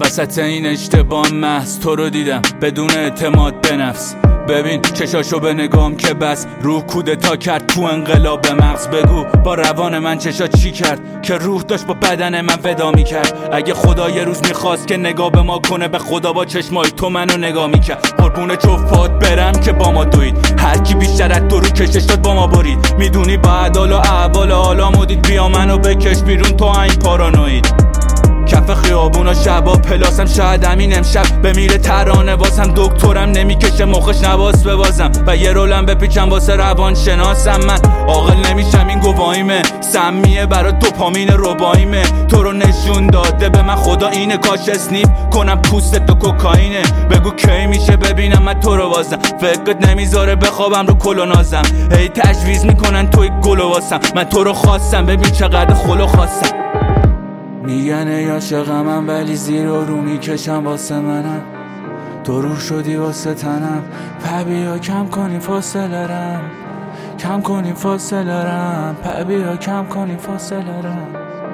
وسط این اشتباه محض تو رو دیدم بدون اعتماد به نفس. ببین چشاشو به نگام که بس روح کودتا کرد تو انقلاب مغز. بگو با روان من چشا چی کرد که روح داشت با بدن من ودا میکرد. اگه خدا یه روز میخواست که نگاه به ما کنه به خدا با چشمای تو منو نگاه میکرد. قربون جفات برم که با ما دوید، هر کی بیشتر از تو رو کشش داد با ما برید. میدونی با عدال و احوال حالا مدید، بیا منو بکش بیرون تو این پارانوید. کف خیابونا شبا پلاسم شاید همین امشب بمیره ترانه واسم. دکترم نمیکشه مخش نواز ببازم و یه رولم بپیچم واسه روان شناسم. من عاقل نمیشم این گواهیمه، سمیه برا دوپامین رباییمه. تو رو نشون داده به من خدا اینه، کاش اسنیپ کنم پوست تو کوکائینه. بگو کی میشه ببینم من تو رو بازم، فکرت نمیذاره بخوابم رو کلونازم. هی تجویز میکنن توی گلو واسم، من تو رو خواستم ببین چقدر خلو خواستم. میگن ای عاشقمم ولی زیر و رو میکشم واسه منم. تو رو شدی واسه تنم، پبیا کم کنی فاصله رم، کم کنی فاصله رم، پبیا کم کنی فاصله رم.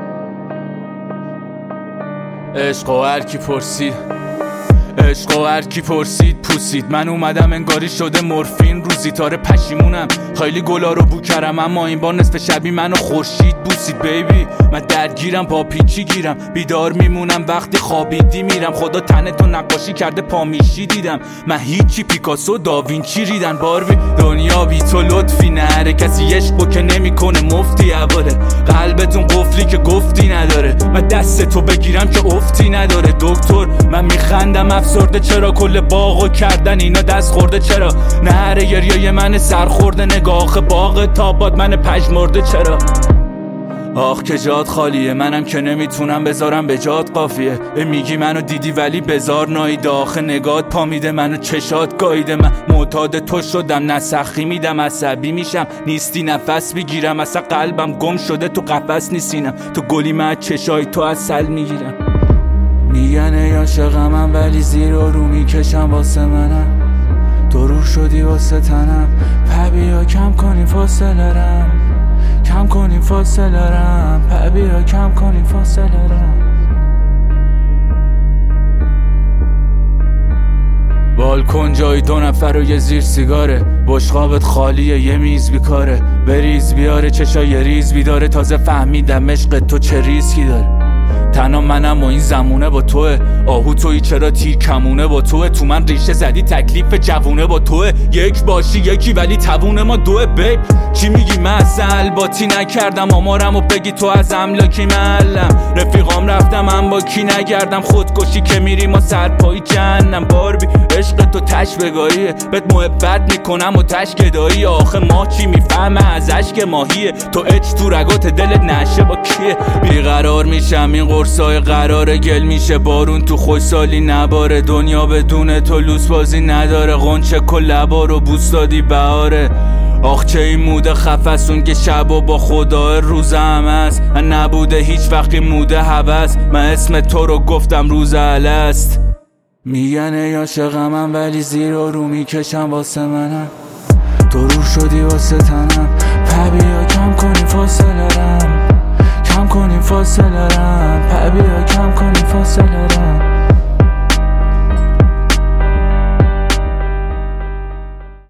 عشق و هر کی پرسید، عشق و هر کی پرسید پوسید. من اومدم انگاری شده مورفین روزی تاره پشیمونم. خیلی گلا رو بو کردم اما این بار نصف شبی منو خورشید بوسید. بیبی من درگیرم با پیچی گیرم، بیدار میمونم وقتی خوابیدی میرم. خدا تنه تو نقاشی کرده پامیشی دیدم، من هیچی پیکاسو داوینچی ریدن. باربی دنیا بی تو لطفی نره، کسی عشقو که نمیکنه مفتی اوله. قلبتون قفلی که گفتی نداره، من دست تو بگیرم که افتی نداره. دکتر من میخندم افسرده چرا کل باغو کردن اینا دست خورده. چرا نهر گریه من سرخورده، نگاه باغ تابات من پژمرده. چرا آخ که جات خالیه، منم که نمیتونم بذارم به جات قافیه. میگی منو دیدی ولی بذار نایده، آخه نگات پا میده منو چشات گاییده. من معتاد تو شدم، نسخی میدم عصبی میشم، نیستی نفس بگیرم. اصلا قلبم گم شده تو قفس نیستینم، تو گلی من چشای تو اصل میگیرم. میگن ای عاشقمم ولی زیر و رو میکشم واسه منم. تو رو شدی واسه تنم، پبیا کم کنی فاصله رم، کم کنی فاصله رم، پبیا کم کنی فاصله رم. بالکن جای دو نفر و یه زیر سیگاره، بشقابت خالیه یه میز بیکاره. بریز بیاره چشای ریز بیداره، تازه فهمیدم عشق تو چه ریسکی داره. تنها منم و این زمونه با توه، آهو تویی چرا تیر کمونه با توه. تو من ریشه زدی تکلیف جوونه با توه، یک باشی یکی ولی توونه ما دوه. بیب چی میگی من اصلا الباتی نکردم، آمارم و بگی تو از املاکی محلم. رفیقام رفتم من با کی نگردم، خودکشی که میری ما سرپایی جهنم. باربی عشق تو تش بگاهیه، بهت محبت میکنم و تش گدایی. آخه ما چی میفهمه از عشق ماهیه، تو اچ تو رگات دلت نشه با کیه. بیقرار میشم این قرصای قراره، گل میشه بارون تو خوشسالی نباره. دنیا بدون تو لوس بازی نداره، غنچه کل لبا رو بوس دادی بهاره. آخ چه این موده خفسون که شبا با خدا روز هم هست، نبوده هیچ وقتی موده هوس. من اسم تو رو گفتم روز الست. میگن ای عاشقمم ولی زیر و رو میکشم واسه منم. تو رو شدی واسه تنم، پبیا کم کنی فاصله رم، کم کنی فاصله رم، پبیا کم کنی فاصله رم.